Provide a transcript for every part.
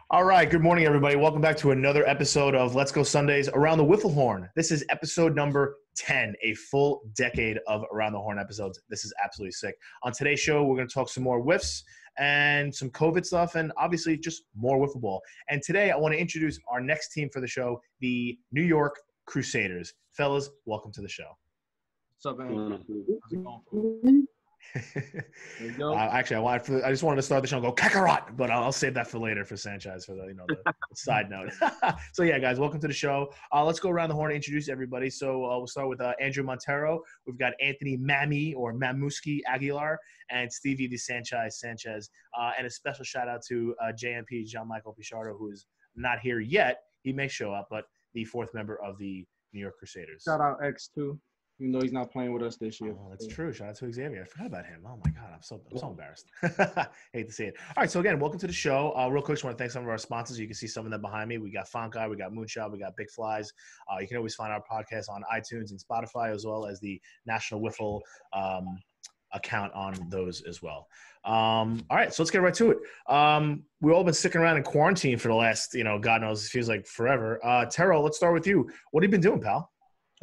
All right. Good morning, everybody. Welcome back to another episode of Let's Go Sundays Around the Wiffle Horn. This is episode number 10, a full decade of Around the Horn episodes. This is absolutely sick. On today's show, we're going to talk some more whiffs and some COVID stuff and obviously just more wiffle ball. And today, I want to introduce our next team for the show, the New York Crusaders. Fellas, welcome to the show. What's up, man? How's it going? There you go. Actually, I just wanted to start the show and go Kakarot, but I'll save that for later for Sanchez for the side note. So yeah, guys, welcome to the show. Let's go around the horn and introduce everybody. So we'll start with Andrew Montero. We've got Anthony Mammy or Mamuski Aguilar and Stevie Sanchez, and a special shout out to JMP John Michael Pichardo, who is not here yet. He may show up, but the fourth member of the New York Crusaders. Shout out X2, even though he's not playing with us this year. Oh, that's true. Shout out to Xavier. I forgot about him. Oh my God, I'm so embarrassed. Hate to see it. All right, so again, welcome to the show. Real quick, just want to thank some of our sponsors. You can see some of them behind me. We got Fonkai, we got Moonshot, we got Big Flies. You can always find our podcast on iTunes and Spotify, as well as the National Wiffle account on those as well. All right, so let's get right to it. We've all been sticking around in quarantine for the last, God knows, it feels like forever. Terrell, let's start with you. What have you been doing, pal?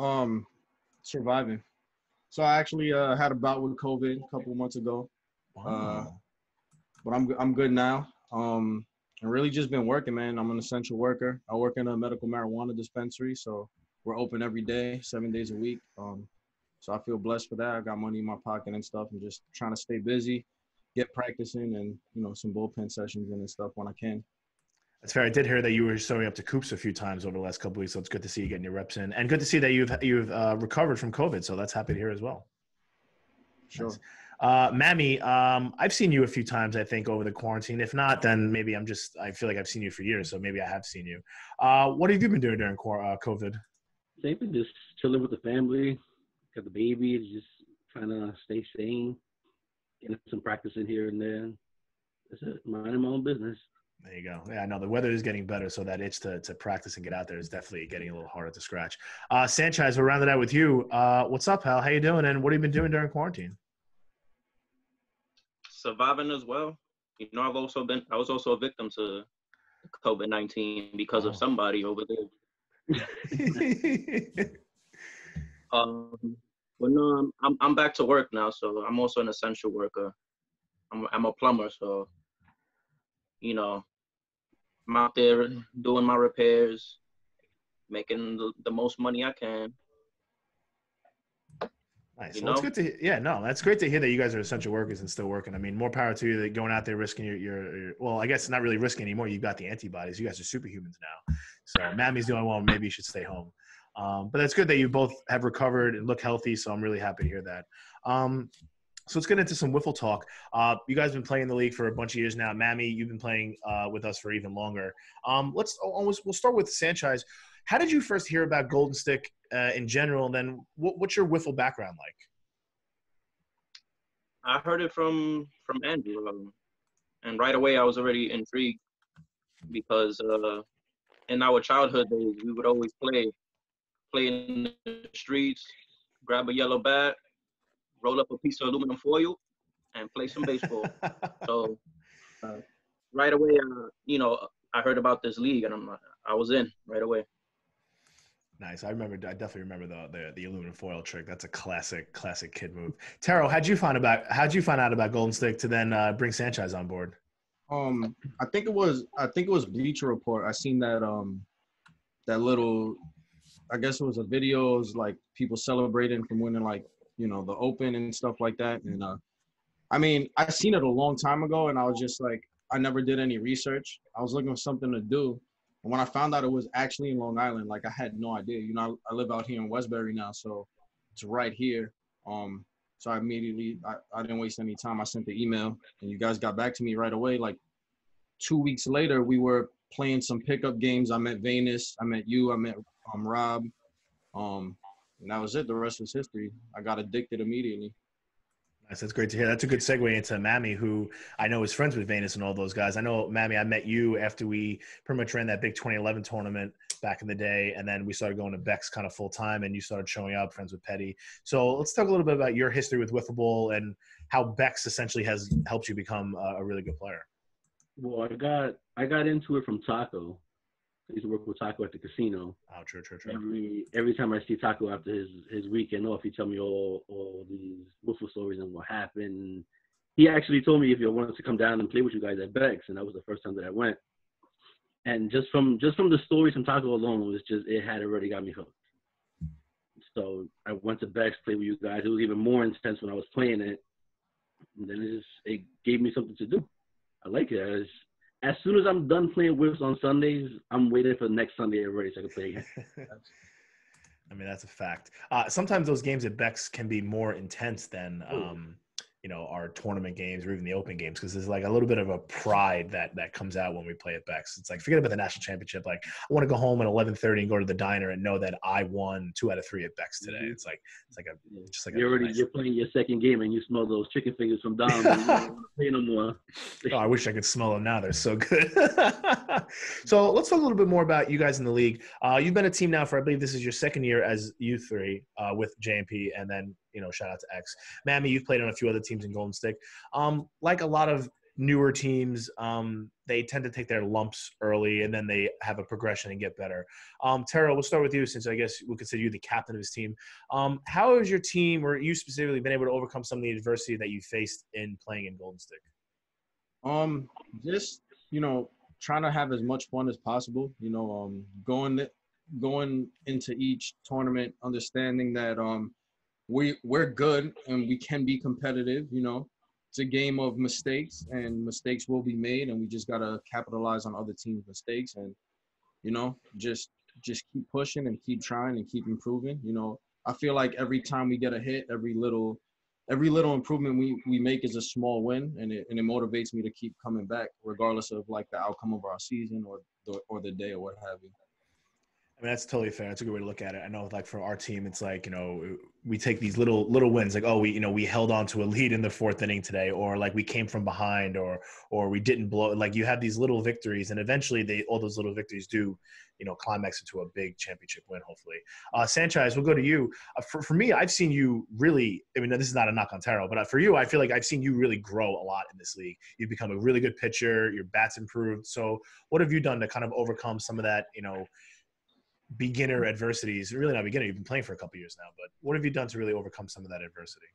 Surviving. So I actually had a bout with COVID a couple of months ago. Wow. But I'm good now. And really just been working, man. I'm an essential worker. I work in a medical marijuana dispensary, so we're open every day, 7 days a week. So I feel blessed for that. I got money in my pocket and stuff, and just trying to stay busy, get practicing, and some bullpen sessions and stuff when I can. That's fair. I did hear that you were showing up to Coops a few times over the last couple of weeks, so it's good to see you getting your reps in, and good to see that you've recovered from COVID. So that's happy to hear as well. Sure. Nice. Mammy, I've seen you a few times, I think, over the quarantine. If not, then maybe I feel like I've seen you for years, so maybe I have seen you. What have you been doing during COVID? They've been just chilling with the family, got the baby, just trying to stay sane, getting some practice in here and there. That's it, minding my own business. There you go. Yeah, I know the weather is getting better, so that itch to practice and get out there is definitely getting a little harder to scratch. Sanchez, we're rounding out with you. What's up, pal? How you doing? And what have you been doing during quarantine? Surviving as well. I was also a victim to COVID-19 because of somebody over there. But no, I'm back to work now, so I'm also an essential worker. I'm a plumber, so I'm out there doing my repairs, making the most money I can. Nice. Well, it's good to that's great to hear that you guys are essential workers and still working. I mean, more power to you that going out there risking your well, I guess not really risking anymore. You've got the antibodies. You guys are superhumans now. So Mammy's the only one. Maybe you should stay home. But that's good that you both have recovered and look healthy. So I'm really happy to hear that. So let's get into some wiffle talk. You guys have been playing in the league for a bunch of years now. Mammy, you've been playing with us for even longer. We'll start with Sanchez. How did you first hear about Golden Stick in general? And then what's your wiffle background like? I heard it from Andrew. And right away I was already intrigued because in our childhood days, we would always play in the streets, grab a yellow bat, roll up a piece of aluminum foil, and play some baseball. So right away, I heard about this league, and I was in right away. Nice. I definitely remember the aluminum foil trick. That's a classic kid move. Taro, how'd you find out about Golden Stick to then bring Sanchez on board? I think it was Bleacher Report. I seen that little, I guess it was a video. It was like people celebrating from winning the Open and stuff like that. And I mean, I seen it a long time ago, and I was just like, I never did any research. I was looking for something to do. And when I found out it was actually in Long Island, I had no idea. I live out here in Westbury now, so it's right here. So I immediately, I didn't waste any time. I sent the email, and you guys got back to me right away. 2 weeks later, we were playing some pickup games. I met Venus. I met you. I met Rob. And that was it. The rest was history. I got addicted immediately. Nice. That's great to hear. That's a good segue into Mammy, who I know is friends with Venus and all those guys. I know, Mammy, I met you after we pretty much ran that big 2011 tournament back in the day, and then we started going to Beck's kind of full time, and you started showing up, friends with Petty. So let's talk a little bit about your history with wiffle ball and how Beck's essentially has helped you become a really good player. Well, I got into it from Taco. I used to work with Taco at the casino. Oh, true, true, true. Every time I see Taco after his weekend off, he tell me all these wiffle stories and what happened. He actually told me if you wanted to come down and play with you guys at Bex, and that was the first time that I went. And just from the stories from Taco alone, it had already got me hooked. So I went to Bex, played with you guys. It was even more intense when I was playing it. And then it gave me something to do. I like it. As soon as I'm done playing whips on Sundays, I'm waiting for the next Sunday already so I can play again. I mean, that's a fact. Sometimes those games at Bex can be more intense than, our tournament games or even the open games, because there's like a little bit of a pride that comes out when we play at Bex. It's like, forget about the national championship. Like, I want to go home at 11:30 and go to the diner and know that I won 2 out of 3 at Bex today. Mm-hmm. It's like you're playing your second game and you smell those chicken fingers from Dom. And you don't want to play no more. Oh, I wish I could smell them now. They're so good. So let's talk a little bit more about you guys in the league. You've been a team now for, I believe this is your second year as U3 with JMP, and then, shout out to X. Mammy, you've played on a few other teams in Golden Stick. Like a lot of newer teams, they tend to take their lumps early and then they have a progression and get better. Tara, we'll start with you, since I guess we consider you the captain of his team. How has your team, or you specifically, been able to overcome some of the adversity that you faced in playing in Golden Stick? Just, trying to have as much fun as possible, going into each tournament, understanding that we're good and we can be competitive. It's a game of mistakes, and mistakes will be made, and we just gotta capitalize on other teams' mistakes, and just keep pushing and keep trying and keep improving. I feel like every time we get a hit, every little improvement we make is a small win, and it motivates me to keep coming back, regardless of like the outcome of our season or the day or what have you. I mean, that's totally fair. That's a good way to look at it. I know, like, for our team, it's like, we take these little wins, like, oh, we held on to a lead in the 4th inning today, or like we came from behind, or we didn't blow. Like, you have these little victories, and eventually all those little victories do, climax into a big championship win, hopefully. Sanchez, we'll go to you. For me, I've seen you really, I mean, this is not a knock on Taro, but for you, I feel like I've seen you really grow a lot in this league. You've become a really good pitcher. Your bat's improved. So what have you done to kind of overcome some of that, beginner adversities? Really not beginner, you've been playing for a couple years now, but what have you done to really overcome some of that adversity?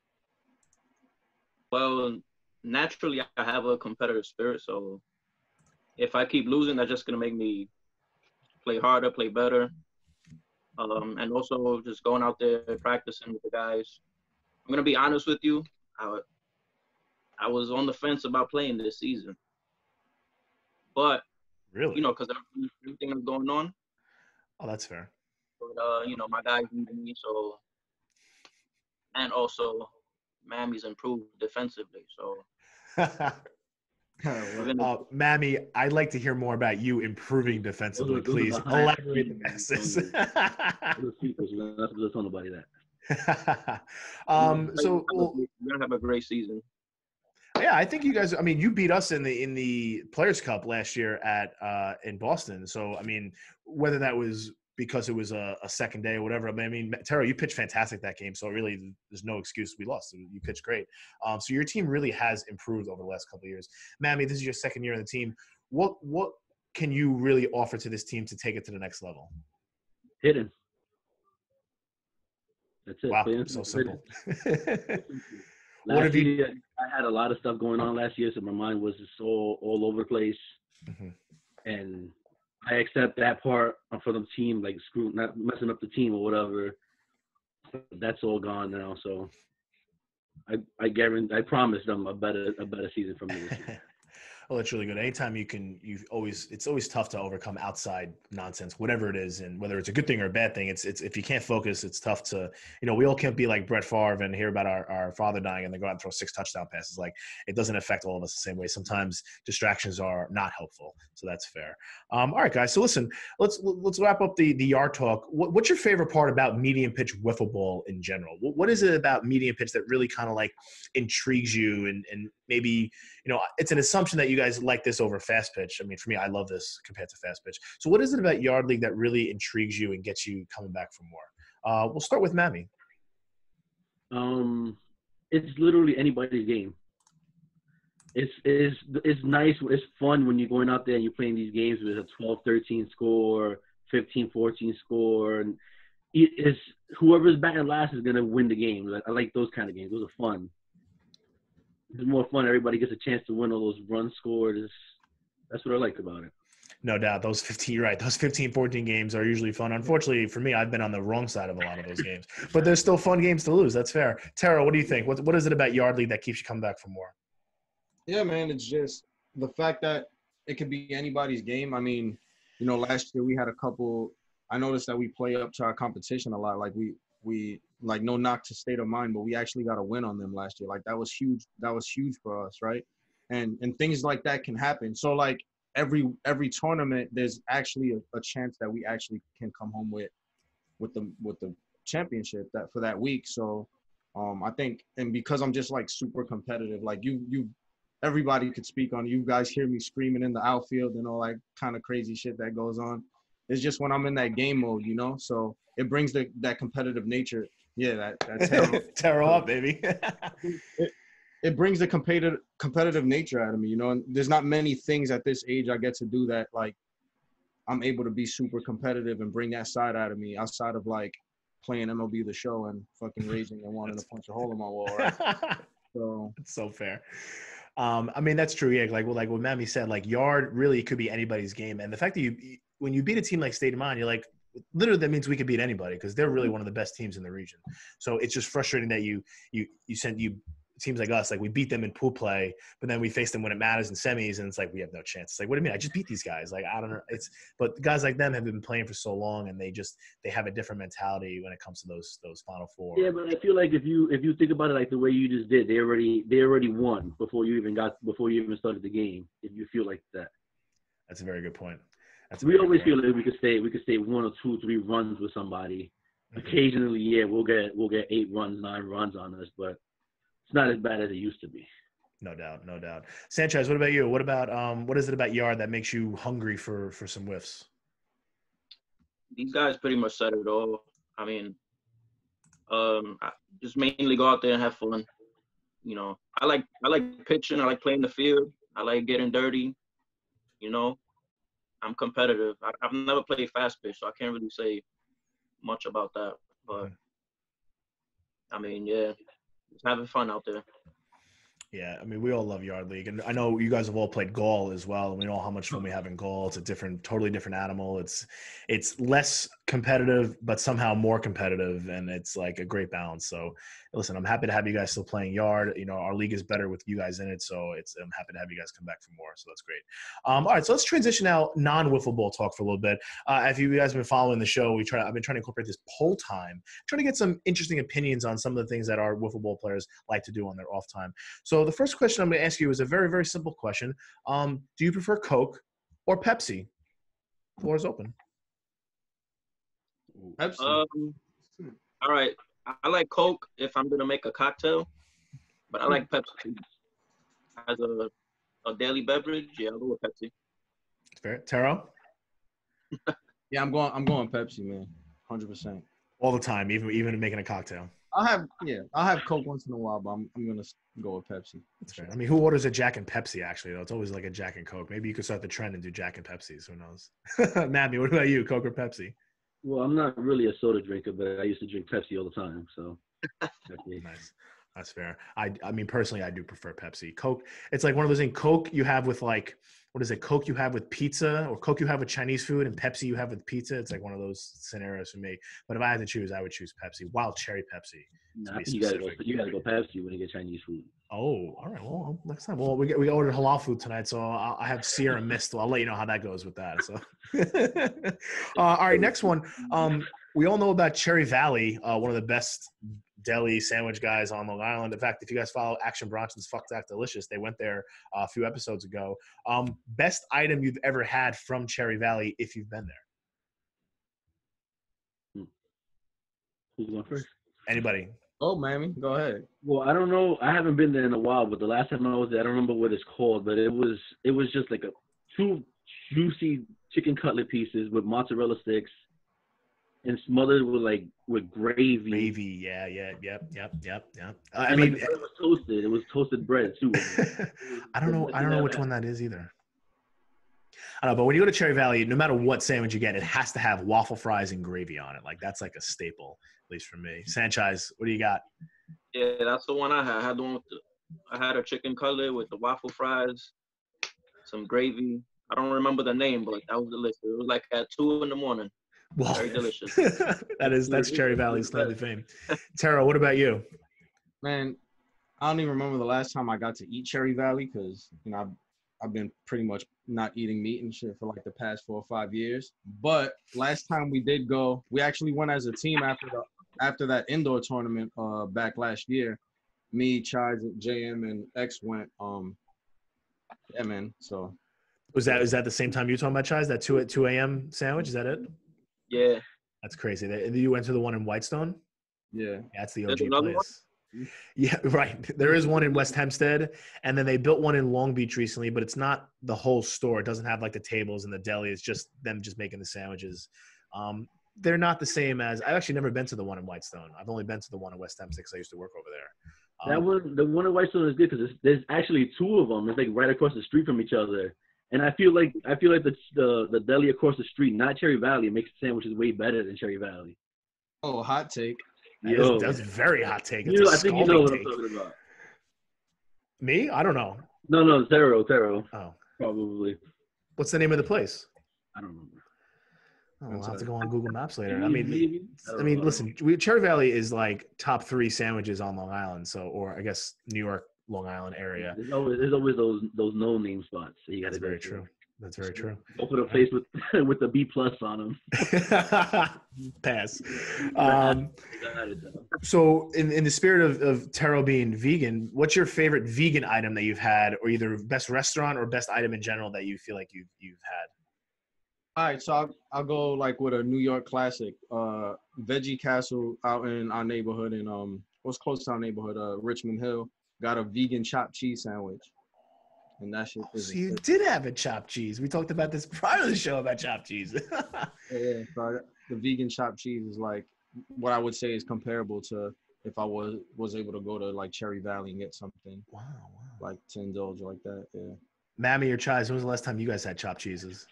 Well, naturally, I have a competitive spirit, so if I keep losing, that's just going to make me play harder, play better, and also just going out there practicing with the guys. I'm going to be honest with you, I was on the fence about playing this season, but really, because of everything that's going on. Oh, that's fair. But, my guys needed me, so, and also Mammy's improved defensively, so. Mammy, I'd like to hear more about you improving defensively. Please elaborate the masses. Let's tell nobody that. So we're gonna have a great season. Yeah, I think you guys. I mean, you beat us in the Players Cup last year in Boston. So I mean, whether that was because it was a second day or whatever. I mean, Taro, you pitched fantastic that game, so really there's no excuse we lost. You pitched great. So your team really has improved over the last couple of years. Mammy, this is your second year on the team. What can you really offer to this team to take it to the next level? Hitting. That's it. Wow, so simple. Last year, I had a lot of stuff going on last year, so my mind was just all over the place. Mm-hmm. And I accept that part for the team, like not messing up the team or whatever. That's all gone now. So I promise them a better season from me this year. Well, it's really good. Anytime it's always tough to overcome outside nonsense, whatever it is, and whether it's a good thing or a bad thing. It's if you can't focus, it's tough to, we all can't be like Brett Favre and hear about our father dying and then go out and throw 6 touchdown passes. Like, it doesn't affect all of us the same way. Sometimes distractions are not helpful, so that's fair. All right, guys. So listen, let's wrap up the yard talk. What's your favorite part about medium pitch wiffle ball in general? What is it about medium pitch that really kind of like intrigues you and maybe, it's an assumption that you guys like this over fast pitch. I mean, for me, I love this compared to fast pitch. So what is it about Yard League that really intrigues you and gets you coming back for more? We'll start with Mammy. It's literally anybody's game. It's nice. It's fun when you're going out there and you're playing these games with a 12-13 score, 15-14 score, and it's whoever's batting last is gonna win the game. I like those kind of games. Those are fun. It's more fun. Everybody gets a chance to win all those runs scored. That's what I like about it. No doubt. Those 15, you're right. Those 15, 14 games are usually fun. Unfortunately for me, I've been on the wrong side of a lot of those games. But there's still fun games to lose. That's fair. Tara, what do you think? What is it about Yardley that keeps you coming back for more? Yeah, man, it's just the fact that it could be anybody's game. I mean, you know, last year we had a couple – I noticed that we play up to our competition a lot. Like, we like, no knock to State of Mind, but we actually got a win on them last year. Like, that was huge. That was huge for us, right? And things like that can happen. So, like, every tournament, there's actually a chance that we actually can come home with the championship for that week. So I think, and because I'm just like super competitive, like everybody could speak on, you guys hear me screaming in the outfield and all that kind of crazy shit that goes on. It's just when I'm in that game mode, you know, so it brings that competitive nature. Yeah, that's Tara up, baby. It brings the competitive nature out of me, you know, and there's not many things at this age I get to do that, like, I'm able to be super competitive and bring that side out of me outside of, like, playing MLB The Show and fucking raging and wanting to punch a hole in my wall, right? So it's so fair. I mean, that's true. Yeah, like what Mammy said, like, Yard really could be anybody's game. And the fact that when you beat a team like State of Mind, you're like, literally that means we could beat anybody because they're really one of the best teams in the region. So it's just frustrating that you teams like us, like we beat them in pool play, but then we face them when it matters in semis, and it's like we have no chance. It's like, what do you mean? I just beat these guys. Like, I don't know. But guys like them have been playing for so long, and they have a different mentality when it comes to those Final Four. Yeah, but I feel like if you think about it like the way you just did, they already won before you even started the game. If you feel like that, that's a very good point. We always feel like we could stay 1 or 2, 3 runs with somebody. Mm-hmm. Occasionally, yeah, we'll get 8 runs, 9 runs on us, but it's not as bad as it used to be. No doubt. Sanchez, what about you? What is it about Yard that makes you hungry for some whiffs? These guys pretty much said it all. I mean, I just mainly go out there and have fun. You know, I like pitching. I like playing the field. I like getting dirty. You know, I'm competitive. I've never played fast pitch, so I can't really say much about that. But I mean, yeah. Just having fun out there. Yeah, I mean, we all love Yard League, and I know you guys have all played Gaul as well, and we know how much fun we have in Gaul. It's a totally different animal. It's less competitive, but somehow more competitive, and it's like a great balance. So, listen, I'm happy to have you guys still playing Yard. You know, our league is better with you guys in it, so I'm happy to have you guys come back for more. So that's great. All right, so let's transition now non-wiffle ball talk for a little bit. If you guys have been following the show, I've been trying to incorporate this poll time, trying to get some interesting opinions on some of the things that our wiffle ball players like to do on their off time. So the first question I'm going to ask you is a very, very simple question. Do you prefer Coke or Pepsi? Floor is open. Pepsi. All right. I like Coke if I'm going to make a cocktail, but I like Pepsi as a daily beverage. Yeah, I'll go with Pepsi. Fair. Taro? Yeah, I'm going Pepsi, man. 100%. All the time, even making a cocktail. I'll have Coke once in a while, but I'm gonna go with Pepsi. That's fair. I mean, who orders a Jack and Pepsi? Actually, though, it's always like a Jack and Coke. Maybe you could start the trend and do Jack and Pepsis. Who knows? Mammy, what about you? Coke or Pepsi? Well, I'm not really a soda drinker, but I used to drink Pepsi all the time. So nice. That's fair. I mean, personally, I do prefer Pepsi. Coke, it's like one of those things. Coke you have with like, what is it? Coke you have with pizza, or Coke you have with Chinese food, and Pepsi you have with pizza. It's like one of those scenarios for me. But if I had to choose, I would choose Pepsi. Wild cherry Pepsi. Nah, you gotta go Pepsi when you get Chinese food. Oh, all right. Well, next time. Well, we ordered halal food tonight, so I have Sierra Mist. I'll let you know how that goes with that. So, all right. Next one. We all know about Cherry Valley, one of the best deli sandwich guys on Long Island. In fact, if you guys follow Action Bronson's Fuck That Delicious, they went there a few episodes ago. Best item you've ever had from Cherry Valley if you've been there? Who's going first? Anybody? Oh, Mammy, go ahead. Well, I don't know. I haven't been there in a while, but the last time I was there, I don't remember what it's called, but it was just like 2 juicy chicken cutlet pieces with mozzarella sticks and smothered with gravy. Gravy, yeah, yep. I And mean, the bread was toasted. It was toasted bread too. I don't know which one that is either. I don't know, but when you go to Cherry Valley, no matter what sandwich you get, it has to have waffle fries and gravy on it. Like that's like a staple, at least for me. Sanchez, what do you got? Yeah, that's the one I had. I had the one with I had a chicken cutlet with the waffle fries, some gravy. I don't remember the name, but that was delicious. It was like at 2 a.m. Well, Very delicious. that's Cherry Valley's claim to fame. Tara, what about you? Man, I don't even remember the last time I got to eat Cherry Valley because I've been pretty much not eating meat and shit for like the past 4 or 5 years. But last time we did go, we actually went as a team after that indoor tournament back last year. Me, Chai, JM, and X went. Yeah, man. So Was that the same time you were talking about, Chai? That 2 a.m. sandwich? Is that it? Yeah. That's crazy. You went to the one in Whitestone? yeah. That's the There's OG another place. Yeah, right. There is one in West Hempstead, and then they built one in Long Beach recently, but it's not the whole store. It doesn't have like the tables and the deli. It's just them just making the sandwiches. They're not the same as – I've actually never been to the one in Whitestone. I've only been to the one in West Hempstead because I used to work over there. The one in Whitestone is good because there's actually 2 of them. It's like right across the street from each other. And I feel like the deli across the street, not Cherry Valley, makes sandwiches way better than Cherry Valley. Oh, hot take. That's a very hot take. It's I think you know what I'm talking about. Me? I don't know. No, Taro. Oh. Probably. What's the name of the place? I don't remember. Oh, we'll have to go on Google Maps later. Maybe. I mean, listen, Cherry Valley is like top 3 sandwiches on Long Island, or I guess New York, Long Island area. There's always those no name spots. So you got to That's very true. That's very true. Go for the place with the B+ on them. Pass. So in the spirit of Taro being vegan, what's your favorite vegan item that you've had, or either best restaurant or best item in general that you feel like you've had? All right, so I'll go like with a New York classic, Veggie Castle out in our neighborhood in what's close to our neighborhood, Richmond Hill. Got a vegan chopped cheese sandwich, and that shit. So you did have a chopped cheese. We talked about this prior to the show about chopped cheese. Yeah, so the vegan chopped cheese is like what I would say is comparable to if I was able to go to like Cherry Valley and get something. Wow. Like 10 dollars like that. Yeah. Mammy or Chais, when was the last time you guys had chopped cheeses?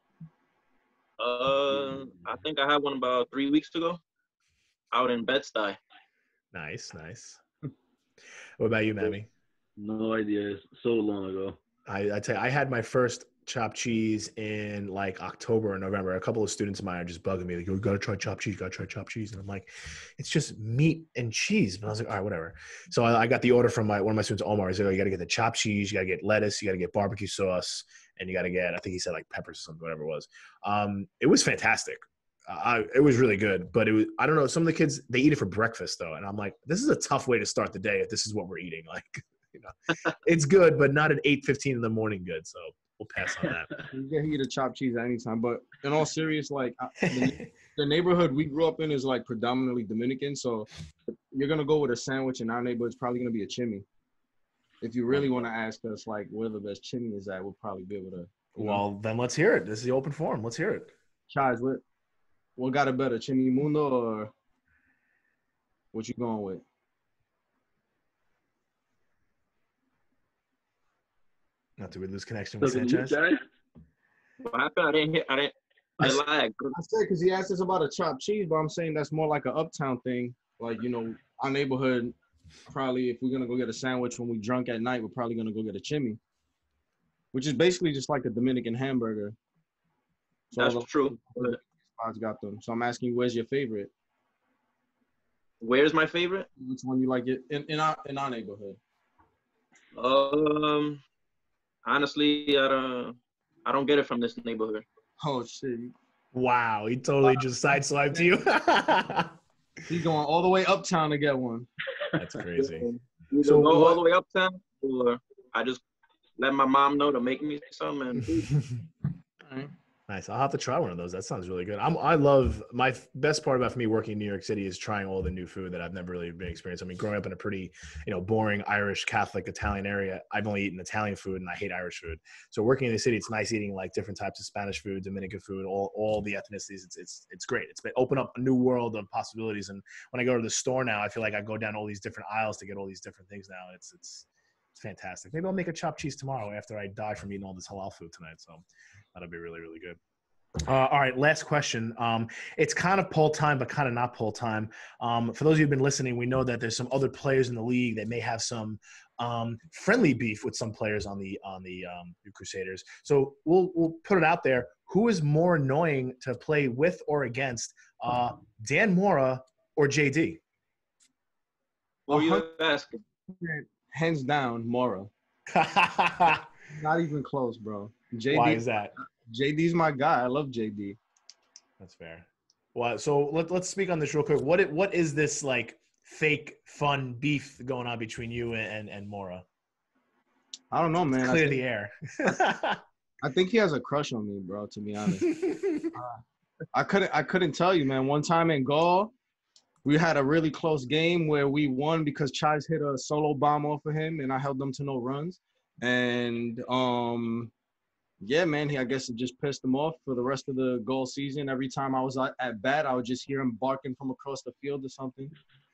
I think I had one about 3 weeks ago, out in Bed-Stuy. Nice. What about you, Mammy? No idea. It's so long ago. I tell you, I had my first chopped cheese in like October or November. A couple of students of mine are just bugging me like, "You gotta try chopped cheese. And I'm like, it's just meat and cheese. But I was like, all right, whatever. So I got the order from one of my students, Omar. He's like, oh, you gotta get the chopped cheese, you gotta get lettuce, you gotta get barbecue sauce, and you gotta get, I think he said like peppers or something, whatever it was. It was fantastic. It was really good, but I don't know. Some of the kids, they eat it for breakfast though. And I'm like, this is a tough way to start the day if this is what we're eating. Like, it's good, but not at 8:15 in the morning good. So we'll pass on that. You can eat a chopped cheese at any time, but in all serious, like the neighborhood we grew up in is like predominantly Dominican. So you're going to go with a sandwich in our neighborhood, it's probably going to be a chimney. If you really want to ask us like where the best chimney is at, we'll probably be able to. Well, then let's hear it. This is the open forum. Let's hear it. Chais, what got it better, Chimney Mundo or what you going with? Not to lose connection with So Sanchez. What happened? I lagged. I said because he asked us about a chopped cheese, but I'm saying that's more like an uptown thing. Like, our neighborhood, probably if we're going to go get a sandwich when we drunk at night, we're probably going to go get a chimney, which is basically just like a Dominican hamburger. So That's true. Spots got them. So I'm asking you, where's your favorite? Where's my favorite? Which one you like it in our neighborhood? Honestly, I don't get it from this neighborhood. Oh shit! Wow, he totally just sideswiped you. He's going all the way uptown to get one. That's crazy. So go all the way uptown, or I just let my mom know to make me some. And All right. Nice. I'll have to try one of those. That sounds really good. I love best part about for me working in New York City is trying all the new food that I've never really been experienced. I mean, growing up in a pretty, boring Irish Catholic Italian area, I've only eaten Italian food and I hate Irish food. So working in the city, it's nice eating like different types of Spanish food, Dominican food, all the ethnicities. It's great. It's been open up a new world of possibilities. And when I go to the store now, I feel like I go down all these different aisles to get all these different things now. It's fantastic. Maybe I'll make a chopped cheese tomorrow after I die from eating all this halal food tonight. So that'll be really, really good. All right, last question. It's kind of poll time, but kind of not poll time. For those of you who've been listening, we know that there's some other players in the league that may have some friendly beef with some players on the Crusaders. So we'll put it out there. Who is more annoying to play with or against, Dan Mora or JD? What are you asking? Hands down, Mora. Not even close, bro. JD, Why is that? JD's my guy. I love JD. That's fair. Well, so let's speak on this real quick. What is this like fake fun beef going on between you and Mora? I don't know, man. Clear the air. I think he has a crush on me, bro. To be honest, I couldn't tell you, man. One time in Gaul, we had a really close game where we won because Chaz hit a solo bomb off of him, and I held them to no runs. And yeah, man, I guess it just pissed him off for the rest of the goal season. Every time I was at bat, I would just hear him barking from across the field or something.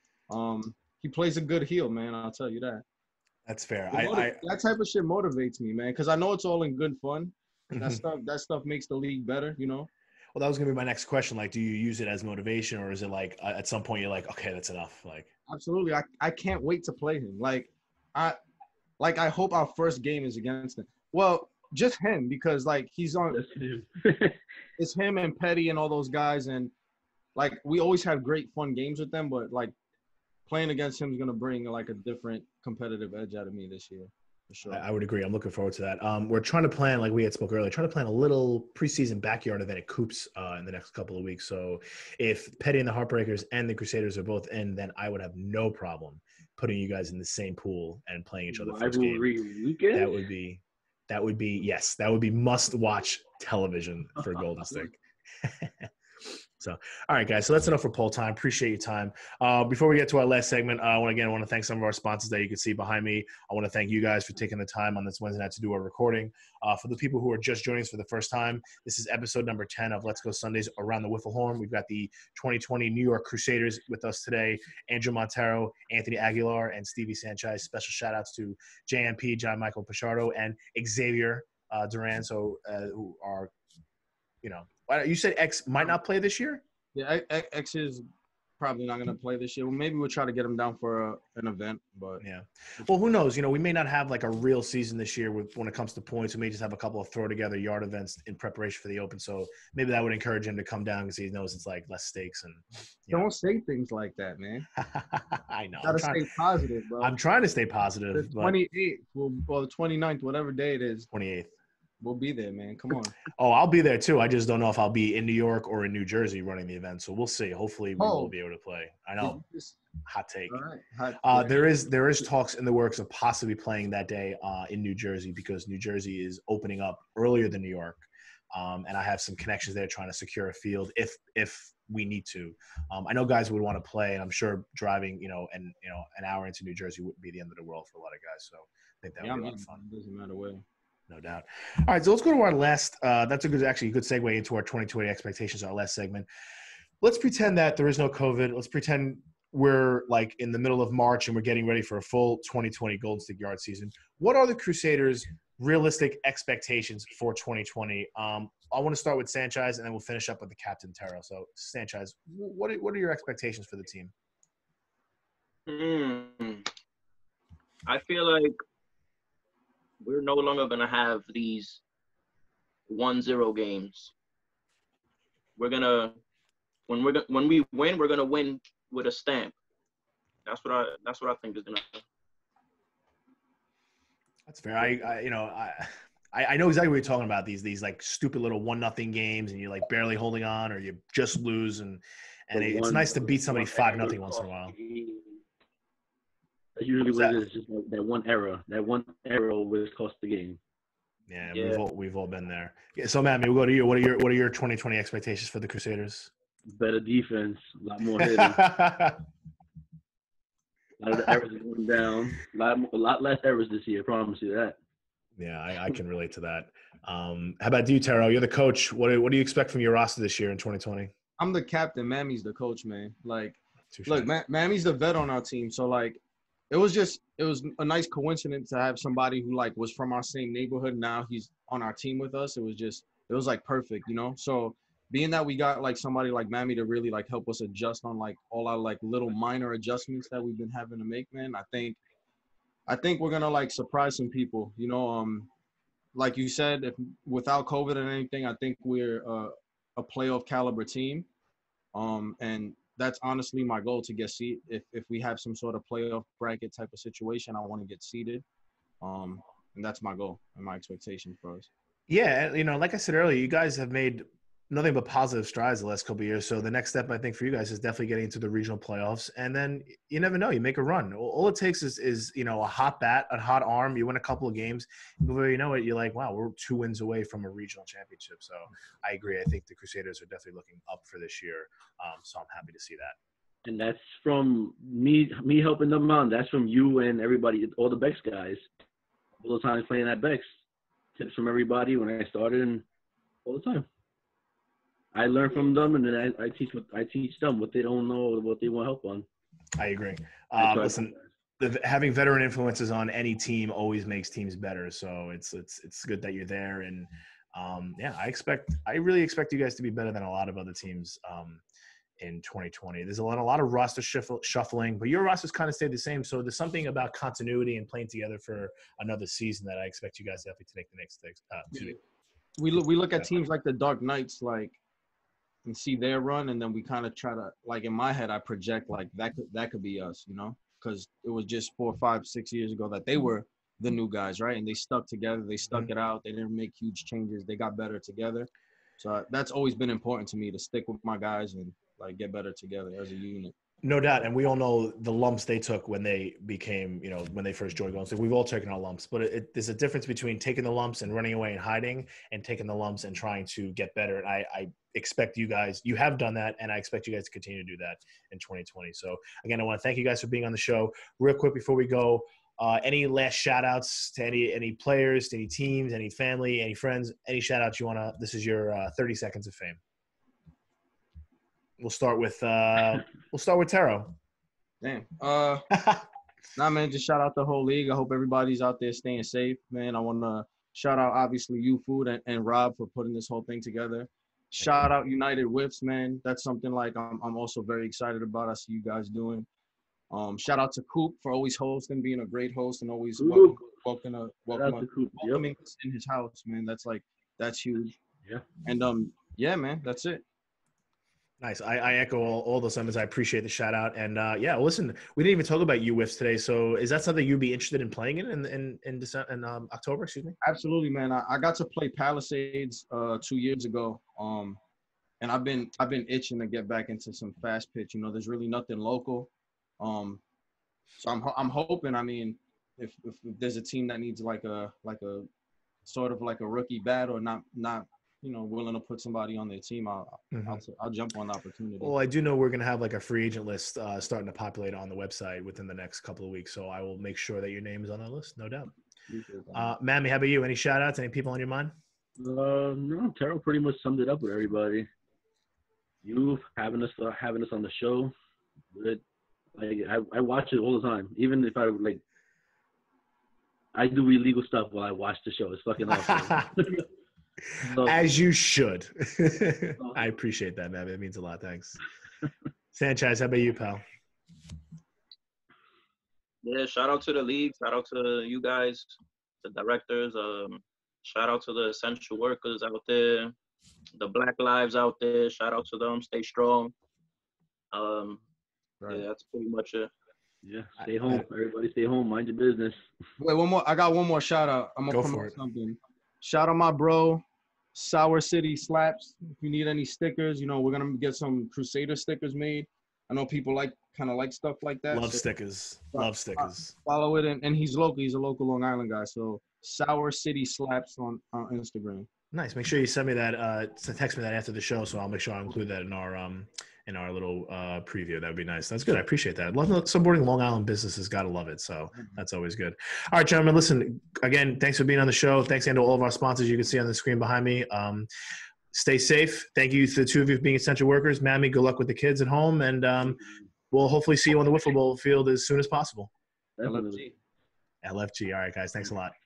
He plays a good heel, man. I'll tell you that. That's fair. That type of shit motivates me, man, because I know it's all in good fun. That stuff makes the league better, you know. Well, that was gonna be my next question. Like, do you use it as motivation, or is it like at some point you're like, okay, that's enough? Like, absolutely. I can't wait to play him. I hope our first game is against him. Well, just him, because like he's on. It's him and Petty and all those guys, and like we always have great fun games with them. But like playing against him is gonna bring like a different competitive edge out of me this year. Sure. I would agree. I'm looking forward to that. We're trying to plan, like we had spoke earlier, trying to plan a little preseason backyard event at Coops in the next couple of weeks. So if Petty and the Heartbreakers and the Crusaders are both in, then I would have no problem putting you guys in the same pool and playing each other first game. Weekend? That would be must-watch television for Golden Stick. So, all right, guys. So that's enough for poll time. Appreciate your time. Before we get to our last segment, I want to thank some of our sponsors that you can see behind me. I want to thank you guys for taking the time on this Wednesday night to do our recording. For the people who are just joining us for the first time, this is episode number 10 of Let's Go Sundays Around the Wiffle Horn. We've got the 2020 New York Crusaders with us today. Andrew Montero, Anthony Aguilar, and Stevie Sanchez. Special shout-outs to JMP, John Michael Pichardo, and Xavier Duran, who are, you said X might not play this year? Yeah, X is probably not going to play this year. Well, maybe we'll try to get him down for an event. But yeah. Well, who knows? We may not have like a real season this year when it comes to points. We may just have a couple of throw-together yard events in preparation for the Open. So maybe that would encourage him to come down because he knows it's like less stakes. And don't say things like that, man. I know. Gotta stay positive, bro. I'm trying to stay positive. The 28th, the 29th, whatever day it is. 28th. We'll be there, man. Come on. Oh, I'll be there too. I just don't know if I'll be in New York or in New Jersey running the event. So we'll see. Hopefully, we will be able to play. I know. Hot take. All right. There is talks in the works of possibly playing that day in New Jersey because New Jersey is opening up earlier than New York, and I have some connections there trying to secure a field if we need to. I know guys would want to play, and I'm sure driving an hour into New Jersey wouldn't be the end of the world for a lot of guys. So I think that would be a lot of fun. It doesn't matter where. No doubt. All right, so let's go to our last. That's a good segue into our 2020 expectations. Our last segment. Let's pretend that there is no COVID. Let's pretend we're like in the middle of March and we're getting ready for a full 2020 Golden Stick Yard season. What are the Crusaders' realistic expectations for 2020? I want to start with Sanchez and then we'll finish up with the captain Terrell. So Sanchez, what are your expectations for the team? I feel like we're no longer going to have these 1-0 games. We're going to when we win, we're going to win with a stamp. That's what I think is going to happen. That's fair. I know exactly what you're talking about. These like stupid little 1-0 games and you're like barely holding on or you just lose and it's nice to beat somebody 5-0 once in a while. That's usually what it is, just like that one error. That one error will cost the game. Yeah, Yeah. we've all been there. Yeah, so Matt, we'll go to you. What are your 2020 expectations for the Crusaders? Better defense, a lot more hitting. A lot of the errors are going down. A lot less errors this year. I promise you that. Yeah, I can relate to that. How about you, Taro? You're the coach. What do you expect from your roster this year in 2020? I'm the captain. Mammy's the coach, man. Like, Touche. look, Mammy's the vet on our team. So, like, it was a nice coincidence to have somebody who, like, was from our same neighborhood. Now he's on our team with us. It was like perfect, you know? So, being that we got, like, somebody like Mammy to really, like, help us adjust on, like, all our, like, little minor adjustments that we've been having to make, man, I think we're going to, like, surprise some people, you know? Like you said, if without COVID and anything, I think we're a playoff caliber team. And that's honestly my goal, to get seated. If we have some sort of playoff bracket type of situation, I want to get seated. And that's my goal and my expectation for us. Yeah, like I said earlier, you guys have made nothing but positive strides the last couple of years. So the next step, I think, for you guys is definitely getting into the regional playoffs. And then you never know, you make a run. All it takes is a hot bat, a hot arm. You win a couple of games. Before you know it, you're like, wow, we're 2 wins away from a regional championship. So I agree. I think the Crusaders are definitely looking up for this year. So I'm happy to see that. And that's from me helping them out. That's from you and everybody, all the Bex guys. All the times playing at Bex. Tips from everybody when I started, and all the time. I learn from them, and then I teach them what they don't know, what they want help on. I agree. Listen, having veteran influences on any team always makes teams better. So it's good that you're there, and I really expect you guys to be better than a lot of other teams in 2020. There's a lot of roster shuffling, but your roster's kind of stayed the same. So there's something about continuity and playing together for another season that I expect you guys definitely to take the next step. We look at teams like the Dark Knights, like, and see their run, and then we kind of try to, like, in my head, I project like that could be us, you know, because it was just 4, 5, 6 years ago that they were the new guys, right? And they stuck together, they stuck it out, they didn't make huge changes, they got better together. So that's always been important to me, to stick with my guys and, like, get better together as a unit. No doubt, and we all know the lumps they took when they became, when they first joined Golden State. We've all taken our lumps, but there's a difference between taking the lumps and running away and hiding, and taking the lumps and trying to get better. And I expect you have done that, and I expect you guys to continue to do that in 2020. So again, I want to thank you guys for being on the show. Real quick before we go, any last shout outs to any players, to any teams, any family, any friends, any shout outs you want to? This is your 30 seconds of fame. We'll start with Taro. Damn. Nah, man, just shout out the whole league. I hope everybody's out there staying safe, man. I want to shout out, obviously, YouFood and Rob for putting this whole thing together. Shout out United Whips, man. That's something, like, I'm also very excited about. I see you guys doing. Shout out to Coop for always hosting, being a great host, and always welcoming us in his house, man. That's huge. Yeah. And yeah, man, that's it. Nice. I echo all those sentiments. I appreciate the shout out. And listen, we didn't even talk about UWIFs today. So is that something you'd be interested in playing in December, in October? Excuse me. Absolutely, man. I got to play Palisades 2 years ago. And I've been itching to get back into some fast pitch. There's really nothing local. So I'm hoping. I mean, if there's a team that needs like a sort of like a rookie bat, or not willing to put somebody on their team, I'll jump on the opportunity. Well, I do know we're going to have like a free agent list starting to populate on the website within the next couple of weeks. So I will make sure that your name is on that list, no doubt. Mammy, how about you? Any shout outs? Any people on your mind? No, Taro pretty much summed it up with everybody. You having us on the show, good. Like, I watch it all the time. Even if I do illegal stuff while I watch the show. It's fucking awesome. So, as you should. I appreciate that, man. It means a lot. Thanks. Sanchez, how about you, pal? Yeah, shout out to the league. Shout out to you guys, the directors. Shout out to the essential workers out there, the Black Lives out there. Shout out to them. Stay strong. Right. Yeah, that's pretty much it. Yeah, stay home. Everybody stay home. Mind your business. Wait, one more. I got one more shout out. I'm going to promote something. Shout out my bro, Sour City Slaps. If you need any stickers, we're going to get some Crusader stickers made. I know people kind of like stuff like that. Love stickers. Follow it. And he's local. He's a local Long Island guy. So Sour City Slaps on Instagram. Nice. Make sure you send me that. Text me that after the show, so I'll make sure I include that in our little preview. That would be nice. That's good. I appreciate that. Supporting Long Island businesses, gotta love it. So that's always good. All right, gentlemen. Listen again. Thanks for being on the show. Thanks again to all of our sponsors. You can see on the screen behind me. Stay safe. Thank you to the two of you for being essential workers. Mammy, good luck with the kids at home, and we'll hopefully see you on the Wiffle Ball field as soon as possible. Definitely. LFG. All right, guys. Thanks a lot.